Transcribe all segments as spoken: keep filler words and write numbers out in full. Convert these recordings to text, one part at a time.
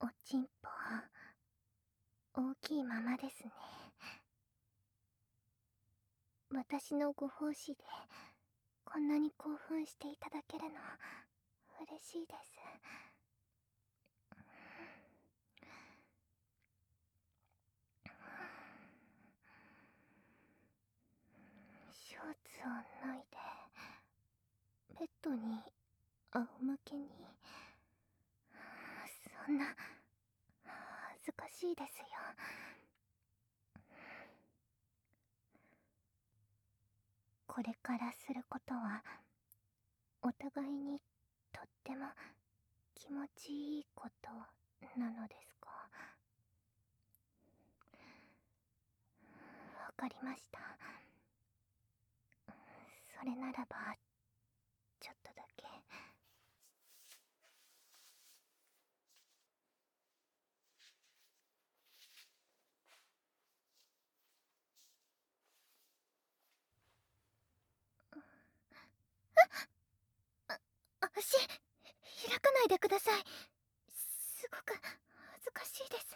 おちんぽ大きいままですね。私のご奉仕でこんなに興奮していただけるの嬉しいです。ショーツを脱いでベッドに仰向けに。そんな恥ずかしいですよ。これからすることはお互いにとっても気持ちいいことなのですか？わかりました。それならばちょっとだけ。足開かないでください。すごく恥ずかしいです。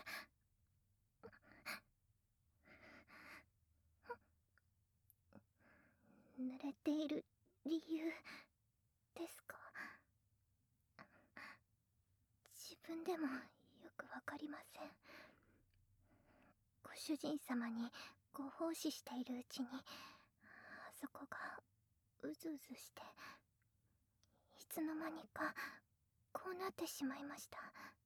濡れている理由ですか？自分でもよくわかりません。ご主人様にご奉仕しているうちにあそこがうずうずして、いつの間にかこうなってしまいました。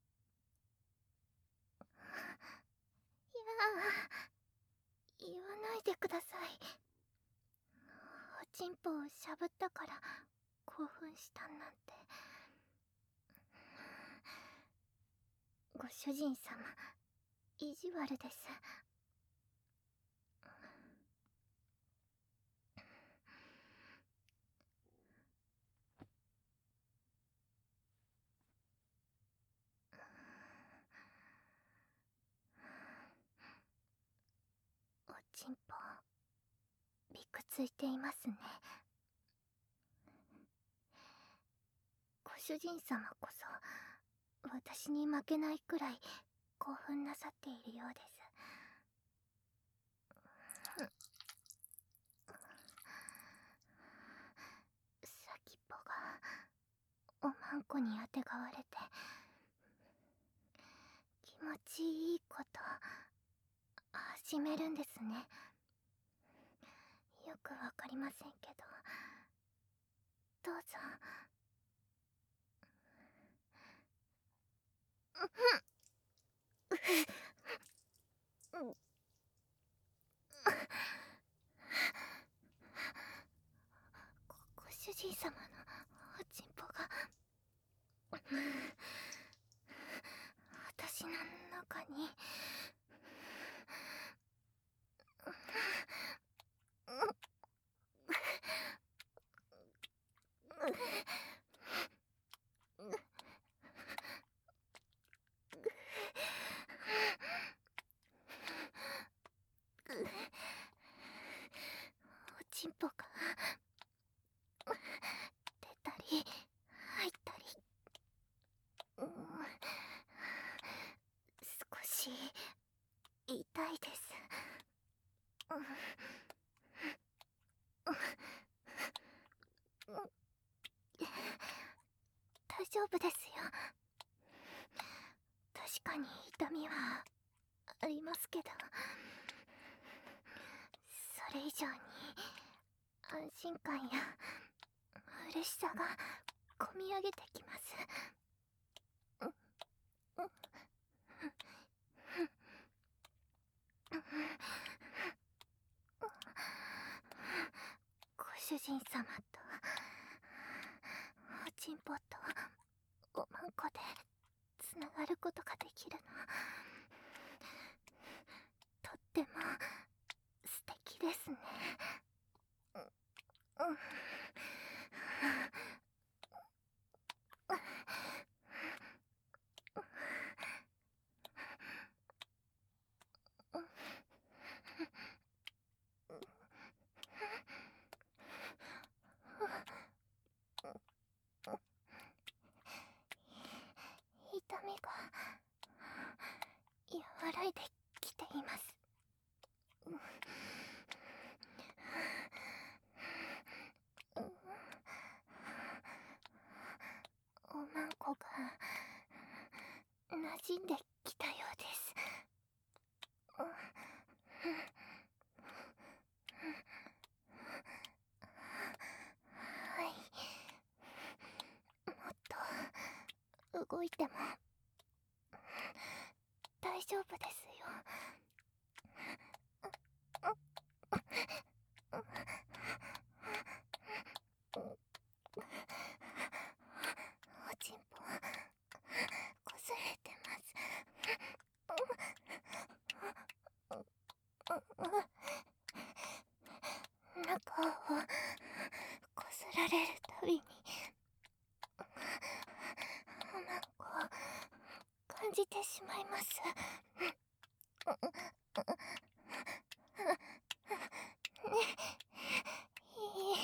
いやー、言わないでください。おちんぽをしゃぶったから興奮したなんて。ご主人様、意地悪です。おちんぽびくついていますね。ご主人様こそ私に負けないくらい興奮なさっているようです。先っぽがおまんこにあてがわれて気持ちいいこと始めるんですね。よくわかりませんけど、どうぞ。ごご主人様のおちんぽが私の中に。おちんぽが出たり入ったり、うん、少し痛いです。大丈夫ですよ。確かに痛みはありますけど、それ以上に安心感や嬉しさがこみ上げてきます。ご主人様とおちんぽとおまんこでつながることができるの、とっても素敵ですね。うん痛みが馴染んできたようです。はい、もっと動いても大丈夫ですよ。おちんぽこすれてます。中をこすられるたびになんか感じてしまいます。ね、いい。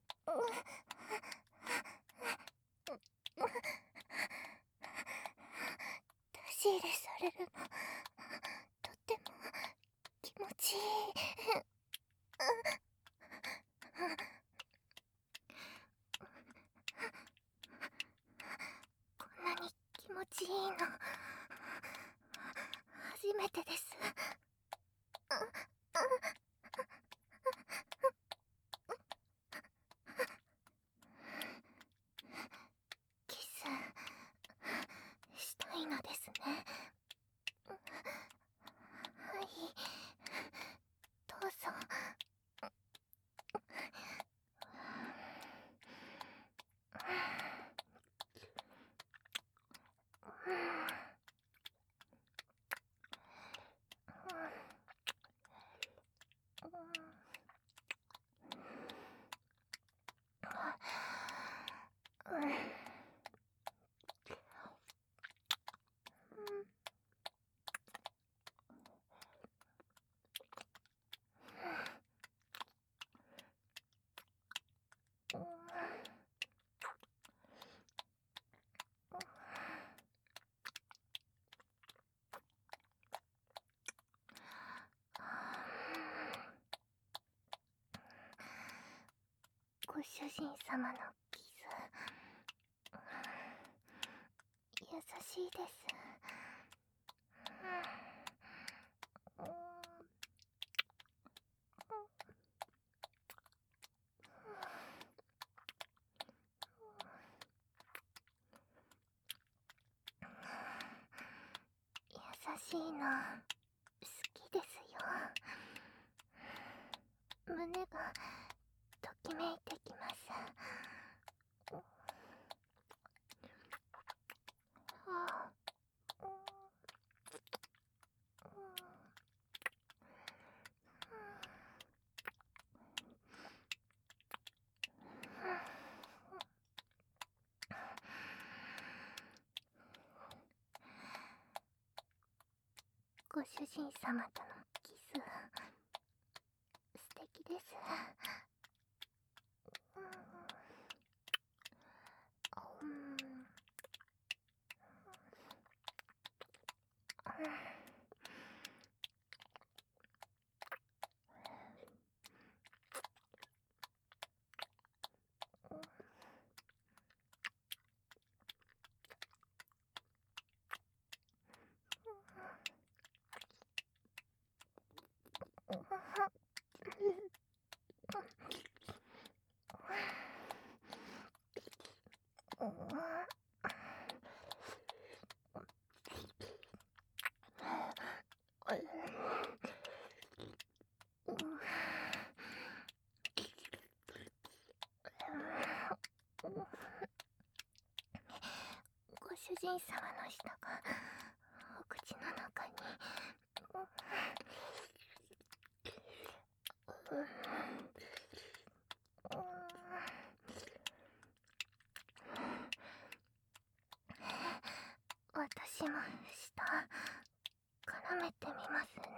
出し入れされるのとっても気持ちいい。こんなに気持ちいいの初めてです。キスしたいのですね。はい、どうぞ。ご主人様のキス優しいです。優しいの好きですよ。胸がときめいてきます。あご主人様とのキス素敵です。ご主人様の舌がお口の中に。私も舌絡めてみますね。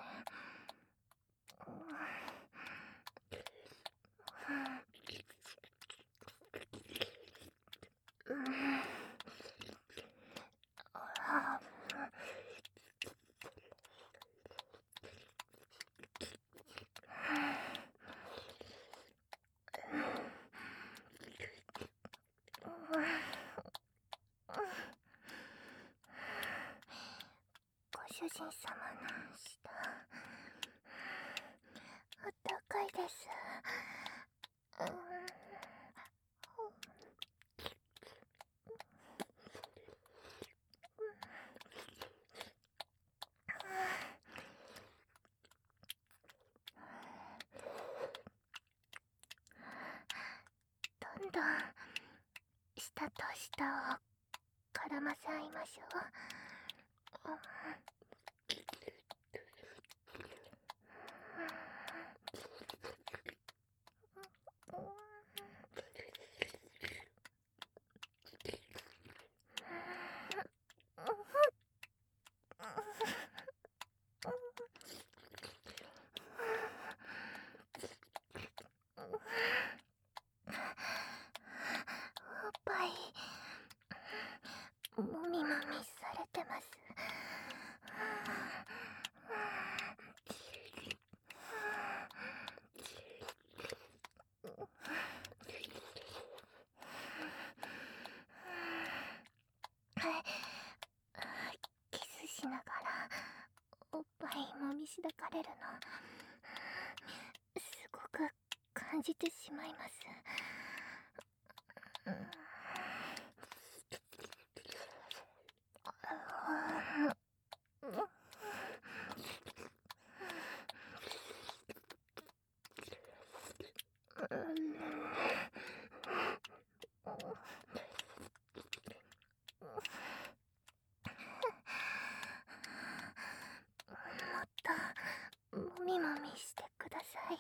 主人様の舌、あったかいです。うん、どんどん舌と舌を絡ませ合いましょう。うん、おっぱいもみもみされてます。キスしながらおっぱいもみしだかれるの、すごく感じてしまいます。うん、もっともみもみしてください。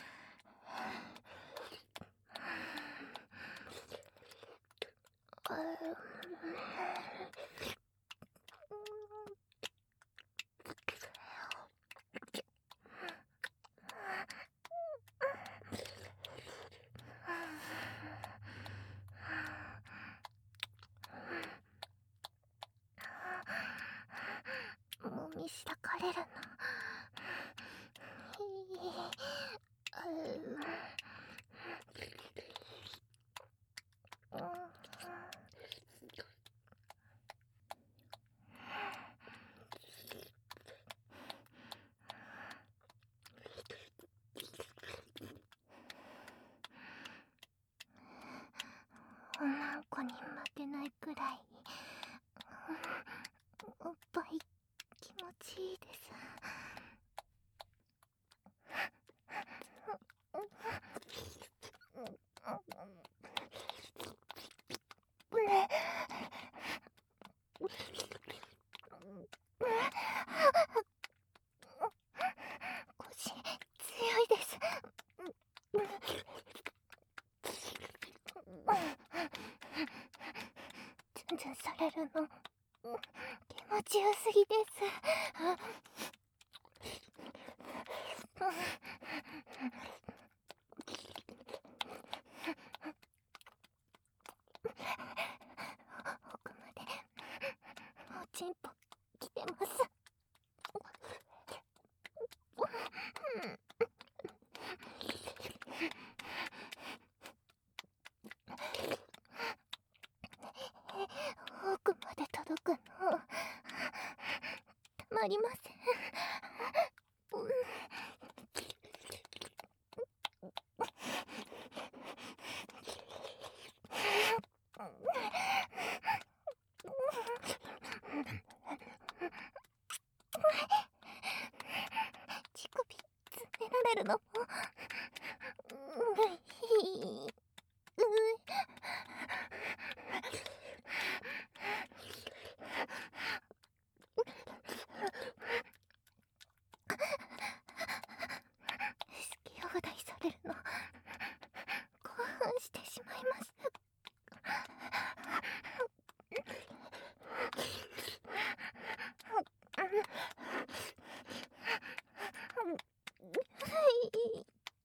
もみしだかれるの、女の子に負けないくらいおっぱい気持ちいいです。腰強いです。ツンツンされるの気持ちよすぎです。奥までおちんぽきてます。奥まで届くのたまりません。乳首つねられるのもいい。好き放題されるの興奮してしまいます。い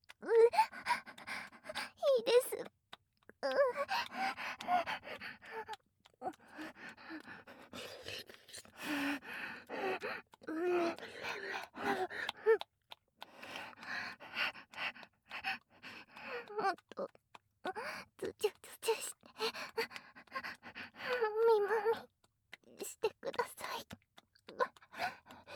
いです。もっとズチュズチュしてもみもみしてください。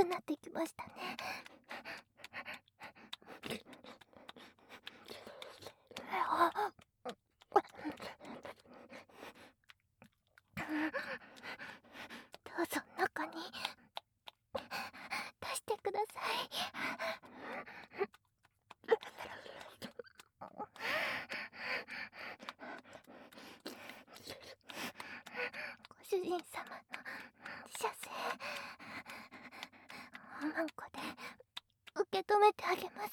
くなってきましたね。どうぞ中に出してください。ご主人様の射精おまんこで受け止めてあげます。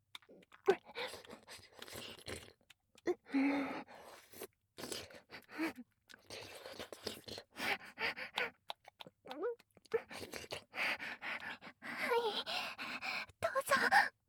どうぞ。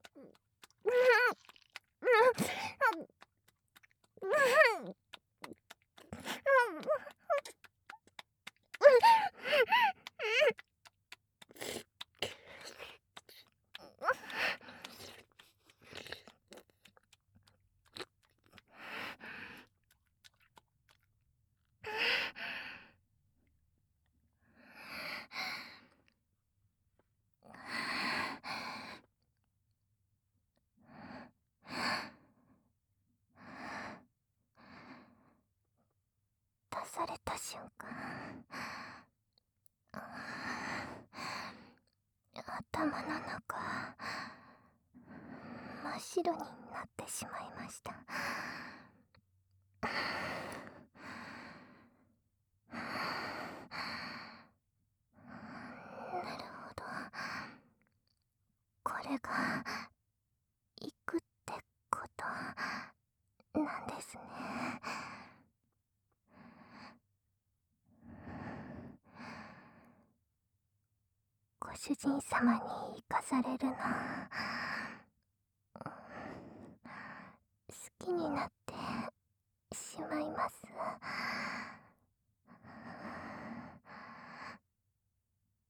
出された瞬間、頭の中真っ白になってしまいました。なるほど、これが行くってことなんですね。ご主人様に生かされるの好きになってしまいます。